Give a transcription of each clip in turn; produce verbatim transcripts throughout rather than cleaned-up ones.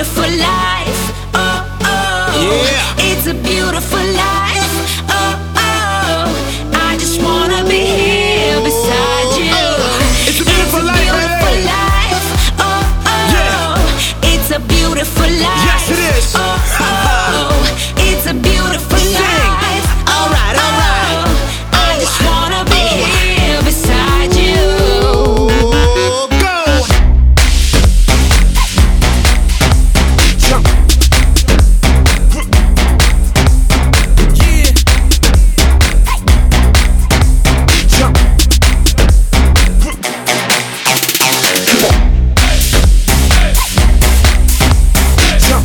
beautiful life. Oh, oh. Yeah. It's a beautiful life. Oh, oh. I just wanna be here beside you. It's a beautiful life, beautiful baby. life. Oh, oh. Yeah. It's a beautiful life. Yes, it is. Oh, oh. It's a beautiful Sing. life. All right, all right. Oh, I just wanna be here beside you. Oh, go. Jump. Yeah. Jump. Come on. Jump.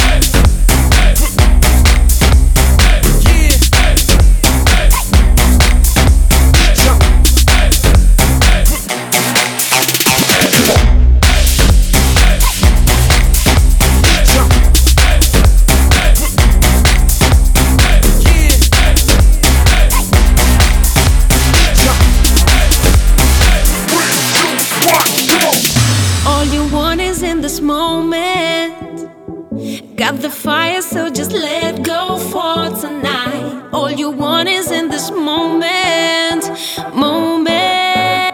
All you want is in this moment. Got the fire, so just let go for tonight. All you want is in this moment. Moment.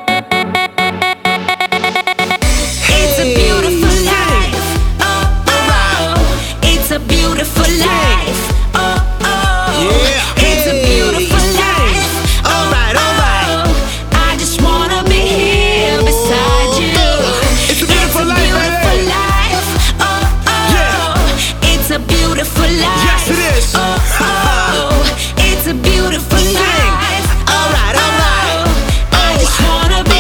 It's a beautiful life. Oh, oh. It's a beautiful life. Oh, oh. Yeah. It's a beautiful life. All right, all right. I just wanna be here beside you. It's a beautiful life, Beautiful baby. life. Oh, oh. Yeah. It's a beautiful life. Yes, it is. Oh, oh. It's a beautiful Sing. life. All right, all right. Oh, I just wanna be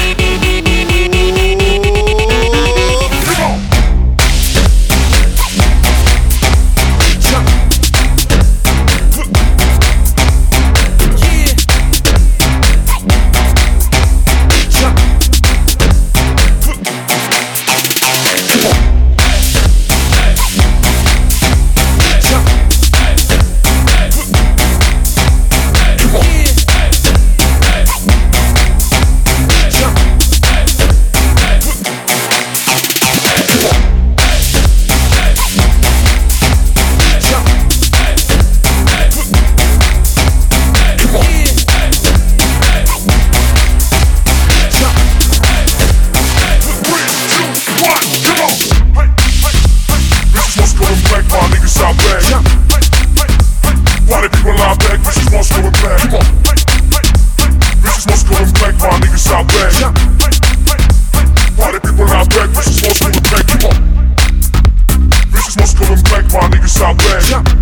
Come on. Jump. Yeah. Jump. Come on. Jump. Come on. Jump. Why the people lie back? This is what's going back. Come on. This is what's going back. My niggas out back. Why the people lie back? This is what's going back. Come on. This is what's going back. My niggas out back.